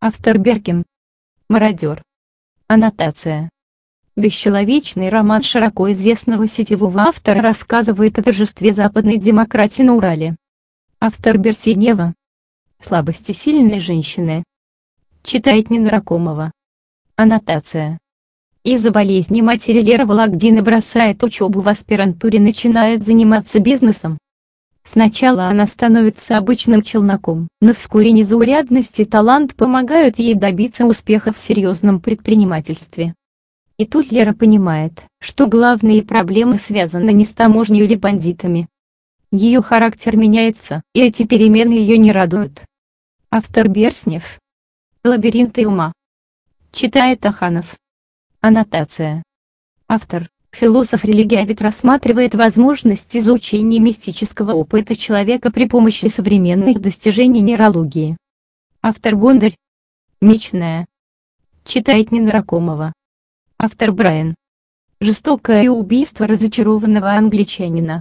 Автор Беркин. Мародер. Аннотация. Бесчеловечный роман широко известного сетевого автора рассказывает о торжестве западной демократии на Урале. Автор Берсенева. Слабости сильной женщины. Читает Нина Ракомова. Аннотация. Из-за болезни матери Лера Вологдина бросает учебу в аспирантуре и начинает заниматься бизнесом. Сначала она становится обычным челноком, но вскоре незаурядность и талант помогают ей добиться успеха в серьезном предпринимательстве. И тут Лера понимает, что главные проблемы связаны не с таможней или бандитами. Ее характер меняется, и эти перемены ее не радуют. Автор Берснев. Лабиринты ума. Читает Аханов. Аннотация. Автор. Философ-религиовед рассматривает возможность изучения мистического опыта человека при помощи современных достижений нейрологии. Автор Бондарь. Мечная. Читает Нина Ракомова. Автор Брайан. Жестокое убийство разочарованного англичанина.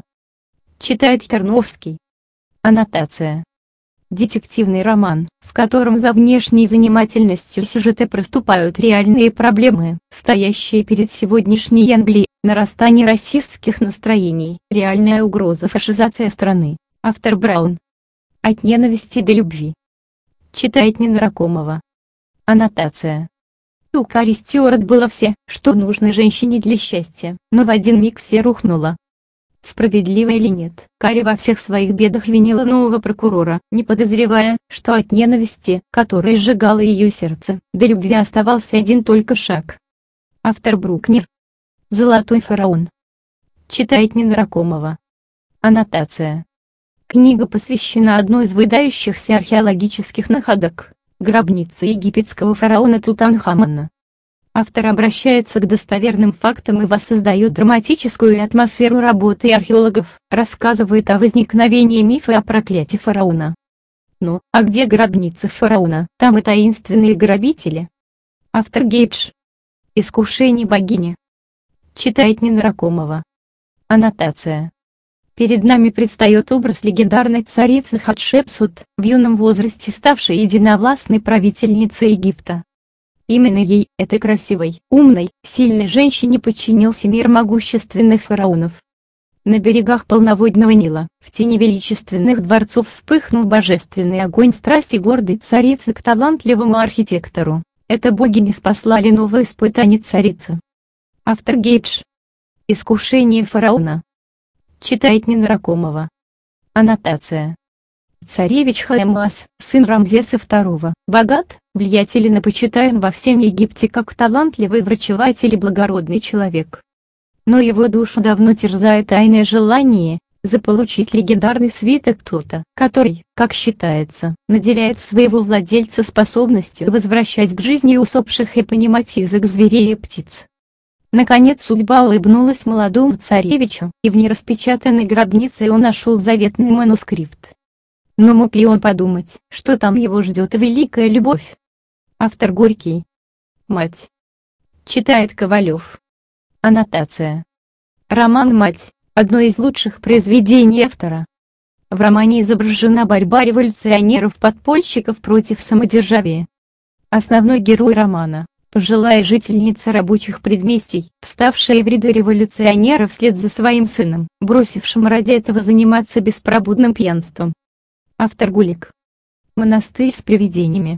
Читает Тарновский. Аннотация. Детективный роман, в котором за внешней занимательностью сюжета проступают реальные проблемы, стоящие перед сегодняшней Англией, нарастание расистских настроений, реальная угроза фашизации страны. Автор Браун. От ненависти до любви. Читает Нина Ракомова. Аннотация. У Кари Стюарт было все, что нужно женщине для счастья, но в один миг все рухнуло. Справедливо или нет, Кари во всех своих бедах винила нового прокурора, не подозревая, что от ненависти, которая сжигала ее сердце, до любви оставался один только шаг. Автор Брукнер. Золотой фараон. Читает Нина Ракомова. Аннотация. Книга посвящена одной из выдающихся археологических находок – гробнице египетского фараона Тутанхамона. Автор обращается к достоверным фактам и воссоздает драматическую атмосферу работы археологов, рассказывает о возникновении мифа о проклятии фараона. Ну, а где гробница фараона, там и таинственные грабители. Автор Гейдж. Искушение богини. Читает Нина Ракомова. Аннотация. Перед нами предстает образ легендарной царицы Хатшепсут, в юном возрасте ставшей единовластной правительницей Египта. Именно ей, этой красивой, умной, сильной женщине подчинился мир могущественных фараонов. На берегах полноводного Нила, в тени величественных дворцов вспыхнул божественный огонь страсти гордой царицы к талантливому архитектору. Это боги не спаслали новое испытание царицы. Автор Гейдж. Искушение фараона. Читает Нина Ракомова. Аннотация. Царевич Хаэмас, сын Рамзеса II, богат, влиятелен и почитаем во всем Египте как талантливый врачеватель и благородный человек. Но его душу давно терзает тайное желание заполучить легендарный свиток Тота, который, как считается, наделяет своего владельца способностью возвращать к жизни усопших и понимать язык зверей и птиц. Наконец судьба улыбнулась молодому царевичу, и в нераспечатанной гробнице он нашел заветный манускрипт. Но мог ли он подумать, что там его ждет великая любовь? Автор Горький. Мать. Читает Ковалев. Аннотация. Роман «Мать» – одно из лучших произведений автора. В романе изображена борьба революционеров-подпольщиков против самодержавия. Основной герой романа – пожилая жительница рабочих предместий, вставшая в ряды революционеров вслед за своим сыном, бросившим ради этого заниматься беспробудным пьянством. Автор Гулик. Монастырь с привидениями.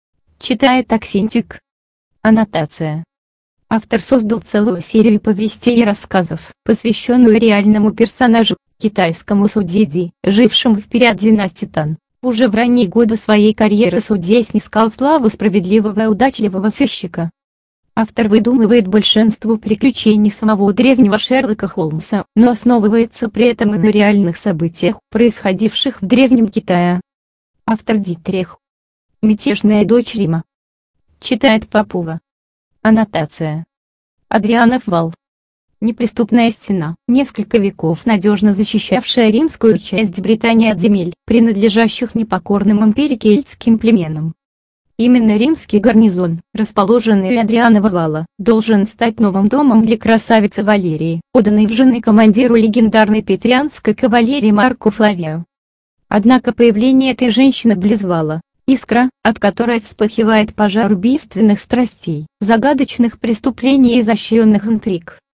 Читает Аксентик. Аннотация. Автор создал целую серию повестей и рассказов, посвященную реальному персонажу, китайскому судье Ди, жившему в период династии Тан. Уже в ранние годы своей карьеры судья снискал славу справедливого и удачливого сыщика. Автор выдумывает большинство приключений самого древнего Шерлока Холмса, но основывается при этом и на реальных событиях, происходивших в Древнем Китае. Автор Дитрих. Мятежная дочь Рима. Читает Попова. Аннотация. Адрианов вал. Неприступная стена, несколько веков надежно защищавшая римскую часть Британии от земель, принадлежащих непокорным империи кельтским племенам. Именно римский гарнизон, расположенный у Адрианова вала, должен стать новым домом для красавицы Валерии, отданной в жены командиру легендарной петрианской кавалерии Марку Флавию. Однако появление этой женщины близ вала Искра, от которой вспыхивает пожар убийственных страстей, загадочных преступлений и изощренных интриг.